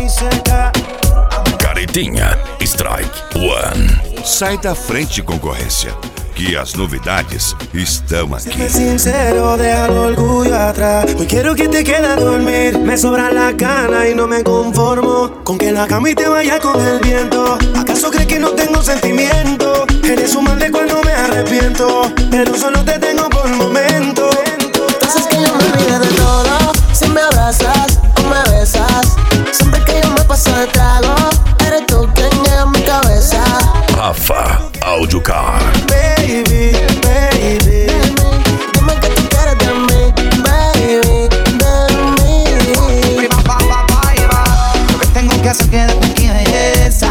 Caretinha Strike One. Sai da frente, concorrência, que as novidades estão aqui. Séme sincero, deja el orgullo atrás. Hoy quiero que te quede a dormir. Me sobran las ganas y no me conformo con que la cama y te vaya con el viento. ¿Acaso crees que no tengo sentimiento? Eres un mal de cuando me arrepiento, pero solo te tengo por momento. Entonces que yo me olvide de todo. Si me abrazas o me besas, siempre que yo me paso de trago, eres tú quien llega a mi cabeza. Rafa Audiocar. Baby, baby, dime que tú quieres de mí, baby, de mí. Lo que tengo que hacer quedarte aquí, belleza.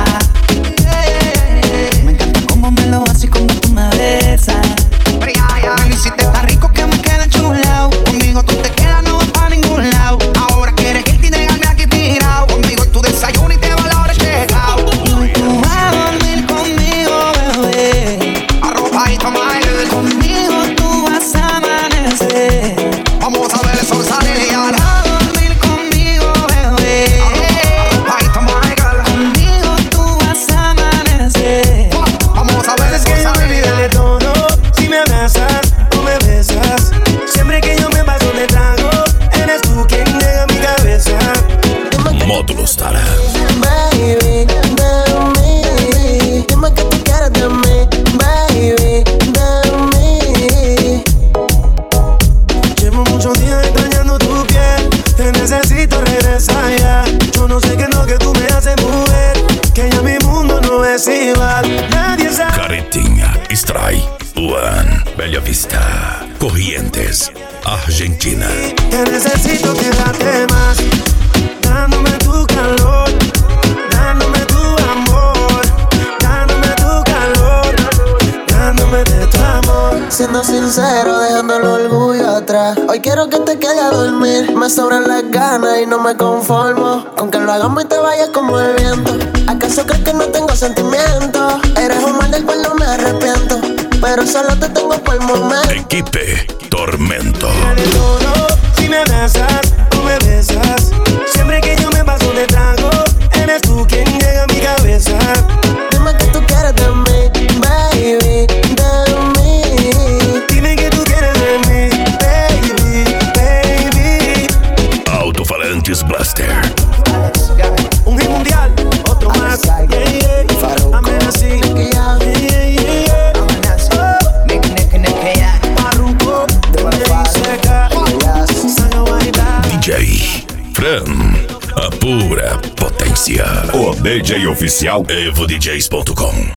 Me encanta cómo me lo haces y cómo tú me besas. Me lo hiciste tan rico que me queda chulao. Conmigo tú te quedas, no vas pa' ningún lado. Ahora quieres irte y negarme aquí tirado. Conmigo tú desayunas y te vas a la hora llegado. Tú vas a dormir conmigo, bebé. Arropadito, my. Conmigo tú vas a amanecer. Vamos a ver el sol salir y ahora. Vas a dormir conmigo, bebé. Arropadito, my girl. Conmigo tú vas a amanecer. Vamos a ver el es sol que yo me salir y olvide de ahora. todo. Si me abrazas o me besas, siempre que yo me paso de trago, eres tú quien llega a mi cabeza. Módulo Star. Baby, de mí. Dime que tú quieres de mí, baby, de mí. Llevo muchos días extrañando tu piel, te necesito regresar ya. Yo no sé qué es lo que tú me haces, mujer, que ya mi mundo no es igual. Nadie sabe. Caretinha Strike One. Bella Vista, Corrientes, Argentina. Te necesito quedarte más, dándome tu calor, dándome tu amor, dándome tu calor, dándome de tu amor. Siendo sincero, dejando el orgullo atrás. Hoy quiero que te quede a dormir. Me sobran las ganas y no me conformo con que lo hagamos y te vayas como el viento. ¿Acaso crees que no tengo sentimiento? Eres un mal del cual no me arrepiento, pero solo te tengo por el momento. Equipe Tormento. De todo, si me abrazas o me besas, siempre que yo me paso de trago, eres tú quien llega a mi cabeza. Dime que tú quieres de mí, baby, de mí. Dime que tú quieres de mí, baby, baby. Alto-falantes Blaster. Un hit mundial, otro más. Yeah, yeah. Amén así. Yeah, yeah, yeah. Marruco, seca, saca a bailar. DJ Fran, a pura potência. O DJ oficial EvoDJs.com.